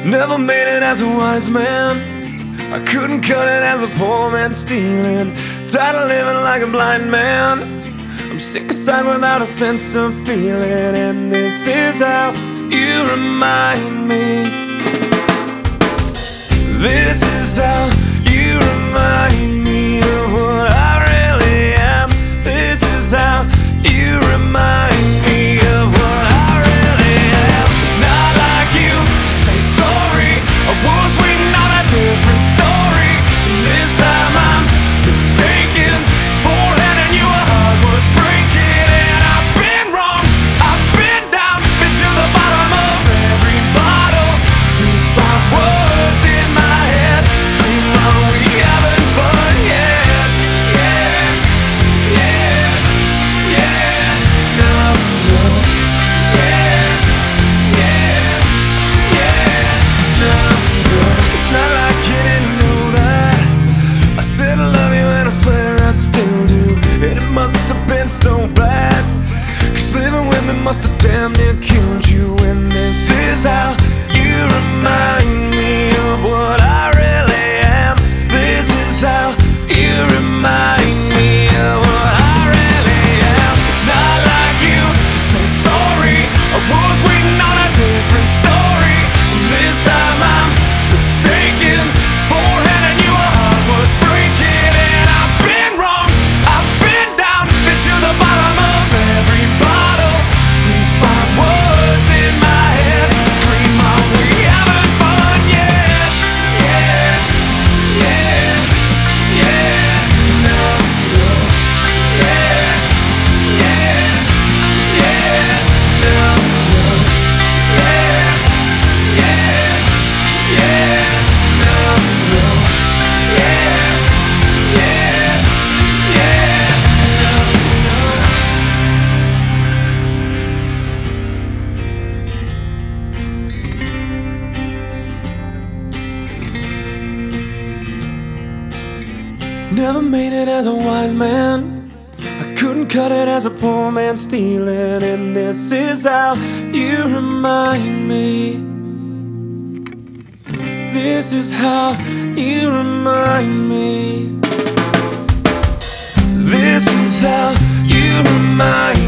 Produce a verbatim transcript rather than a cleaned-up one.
Never made it as a wise man. I couldn't cut it as a poor man stealing. Tired of living like a blind man. I'm sick aside without a sense of feeling. And this is how you remind me. This is how you remind me of what I really am. This is how you remind me of what I really am. It's not like you to say sorry. I was waiting on a different story. This time I'm mistaken for handing you a heart worth breaking. And I've been wrong, I've been down, been to the bottom of every bottle. These five words in my head scream, are we having fun yet? Yeah, yeah, yeah, no, no. Yeah, yeah, yeah, no, no. It's not like you didn't know that I said I love you and I swear I still do. And it must have been so bad, 'cause living with me must have damn near killed you. And this is how you remind me of what I really am. This is how you remind me of what I really am. It's not like you to say sorry. I was waiting on a different story. This time I'm mistaken for handing you a heart worth breaking. And I've been wrong, I've been down, been to the bottom of every bottle. These five words in my head scream, are we having fun yet? Yeah, yeah, yeah, no, no. Yeah, yeah, yeah, no, no. Yeah, yeah, yeah, no, no. Yeah, yeah, yeah, no, no. Never made it as a wise man. I couldn't cut it as a poor man stealing. And this is how you remind me. This is how you remind me. This is how you remind me.